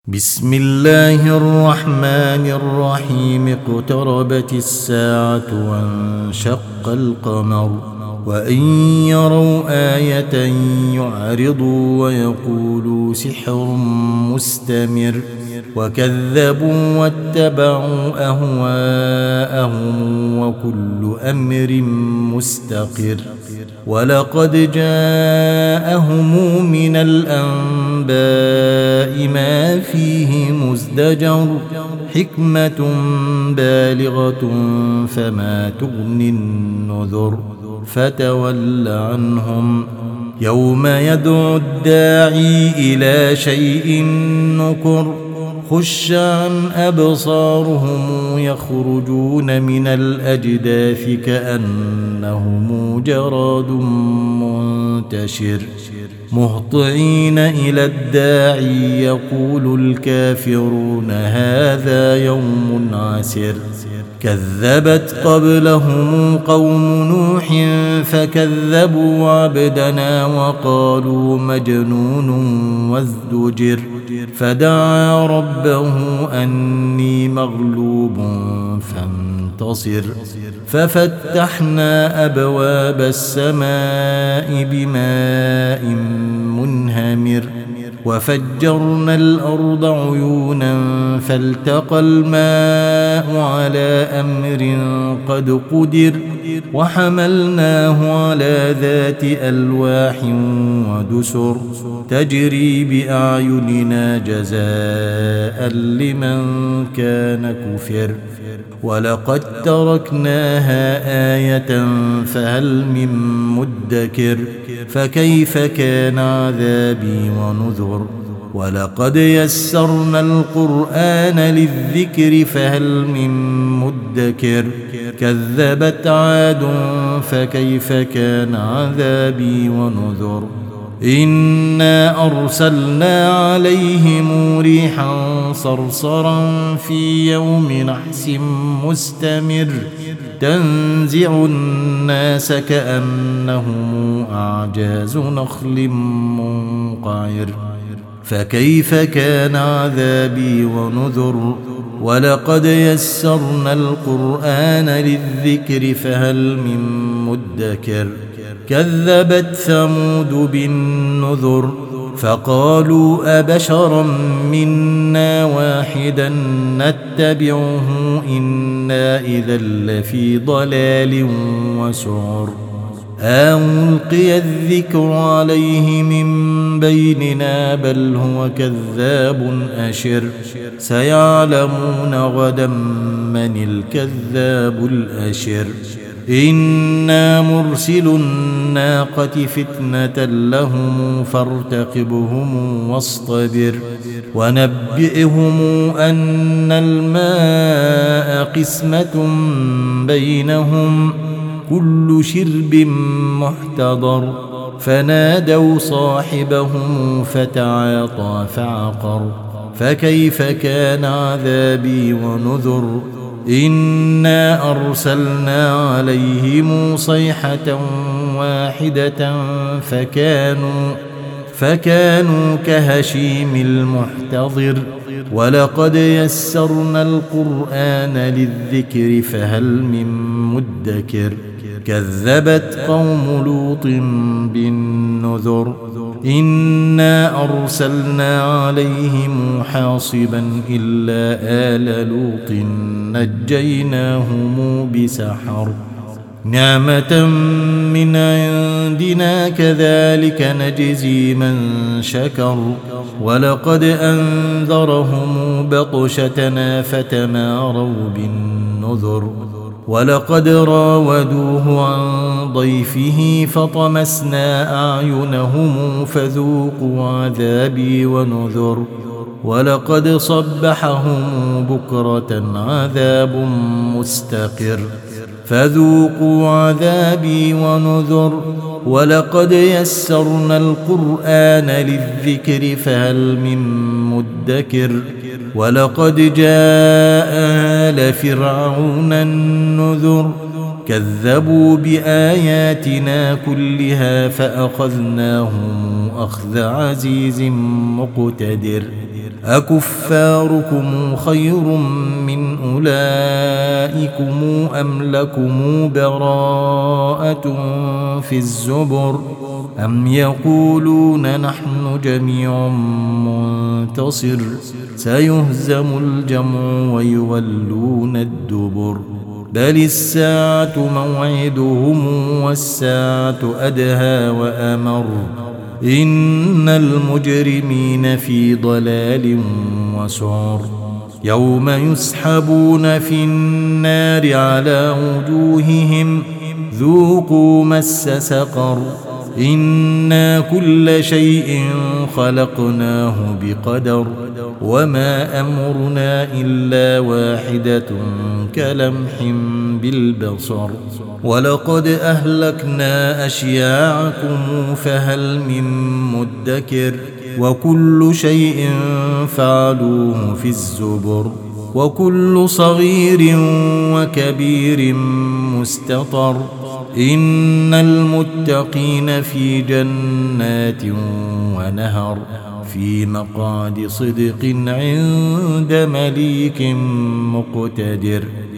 بسم الله الرحمن الرحيم. اقتربت الساعة وانشق القمر وإن يروا آية يعرضوا ويقولوا سحر مستمر وكذبوا واتبعوا أهواءهم وكل أمر مستقر. ولقد جاءهم من الأنباء ما فيه مزدجر حكمة بالغة فما تغني النذر. فتول عنهم يوم يدعو الداعي إلى شيء نكر خش عن أبصارهم يخرجون من الأجداث كأنهم جراد منتشر مهطعين إلى الداعي يقول الكافرون هذا يوم عسر. كذبت قبلهم قوم نوح فكذبوا عبدنا وقالوا مجنون وازدجر. فدعا ربه أني مغلوب فانتصر. ففتحنا أبواب السماء بماء منهمر وفجرنا الأرض عيونا فالتقى الماء على أمر قد قدر وحملناه على ذات ألواح ودسر تجري بأعيننا جزاء لمن كان كفر. ولقد تركناها آية فهل من مدكر. فكيف كان عذابي ونذر. ولقد يسرنا القرآن للذكر فهل من مدكر. كذبت عاد فكيف كان عذابي ونذر. إنا أرسلنا عليهم ريحا صرصرا في يوم نحس مستمر تنزع الناس كأنهم أعجاز نخل منقعر. فكيف كان عذابي ونذر. ولقد يسرنا القرآن للذكر فهل من مدكر. كذبت ثمود بالنذر فقالوا أبشرا منا واحدا نتبعه إنا إذا لفي ضلال وسعر. ألقي الذكر عليه من بيننا بل هو كذاب أشر. سيعلمون غدا من الكذاب الأشر. إنا مرسل الناقة فتنة لهم فارتقبهم واصطبر. ونبئهم أن الماء قسمة بينهم كل شرب محتضر. فنادوا صاحبهم فتعاطى فعقر. فكيف كان عذابي ونذر. إنا أرسلنا عليهم صيحة واحدة فكانوا كهشيم المحتضر. ولقد يسرنا القرآن للذكر فهل من مدكر. كذبت قوم لوط بالنذر. إنا أرسلنا عليهم حاصبا إلا آل لوط نجيناهم بسحر. نعمة من عندنا كذلك نجزي من شكر. ولقد أنذرهم بطشتنا فتماروا بالنذر. ولقد راودوه عن ضيفه فطمسنا أعينهم فذوقوا عذابي ونذر. ولقد صبحهم بكرة عذاب مستقر فذوقوا عذابي ونذر. ولقد يسرنا القرآن للذكر فهل من مدكر. ولقد جاء آل فرعون النذر كذبوا بآياتنا كلها فأخذناهم أخذ عزيز مقتدر أكفاركم خير من أولئكم أم لكم براءة في الزبر أم يقولون نحن جميع منتصر سيهزم الجمع ويولون الدبر بل الساعة موعدهم والساعة أدهى وأمر إن المجرمين في ضلال وسعر يوم يسحبون في النار على وجوههم ذوقوا مس سقر إنا كل شيء خلقناه بقدر وما أمرنا إلا واحدة كلمح بالبصر ولقد أهلكنا أشياعكم فهل من مدكر وكل شيء فعلوه في الزبر وكل صغير وكبير مستطر إن المتقين في جنات ونهر في مقعد صدق عند مليك مقتدر.